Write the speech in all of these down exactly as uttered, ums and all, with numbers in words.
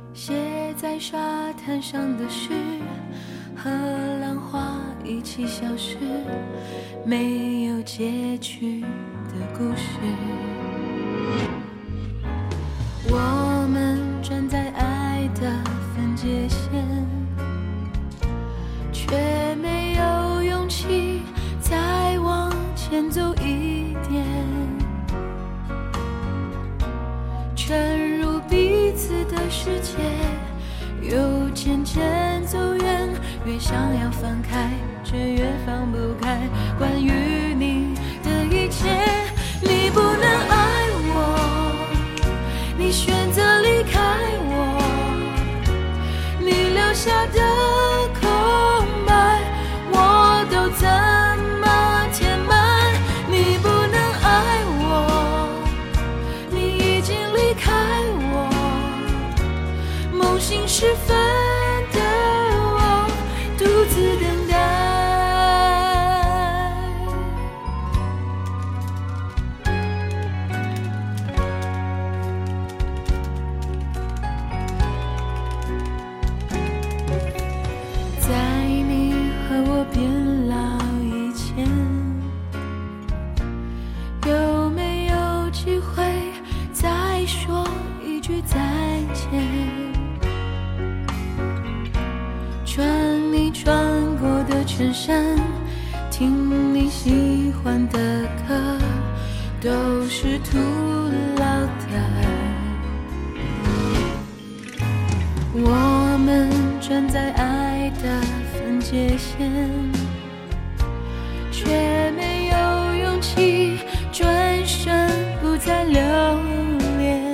写在沙滩上的诗，和浪花一起消失，没有结局的故事。我们站在爱的分界线，却没有勇气再往前走一点，沉入彼此的世界，又渐渐走远，越想要放开，却越放不开。关于你的一切，你不能爱我，你选择离开我，你留下的空白，我都怎么填满？你不能爱我，你已经离开我，梦醒时分的我独自等待。在你和我变老以前，有没有机会再说一句再见？穿你穿过的衬衫，听你喜欢的歌，都是徒劳的。我们站在爱的分界线，却没有勇气转身不再留恋，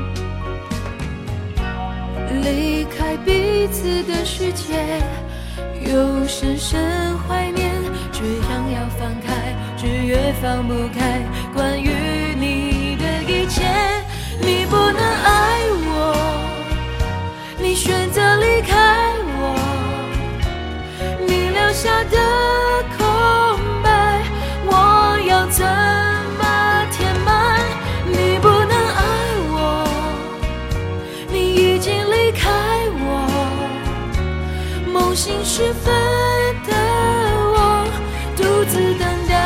离开彼此的世界，又深深怀念，只想要放开，却越放不开。关于你的一切，你不能爱我，你选择离开我，你留下的空白，我要怎么填满？你不能爱我，你已经离开我，梦醒时分的我独自等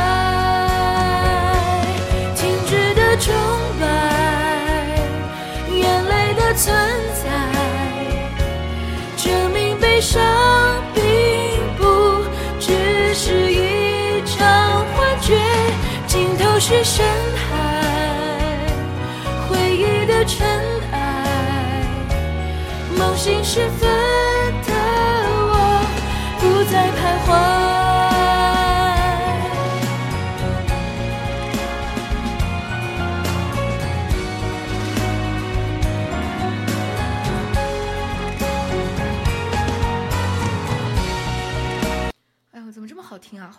待，停止的钟摆，眼泪的存在，证明悲伤并不只是一场幻觉，尽头是深海，回忆的尘埃，梦醒时分的我不再徘徊。哎呦，怎么这么好听啊！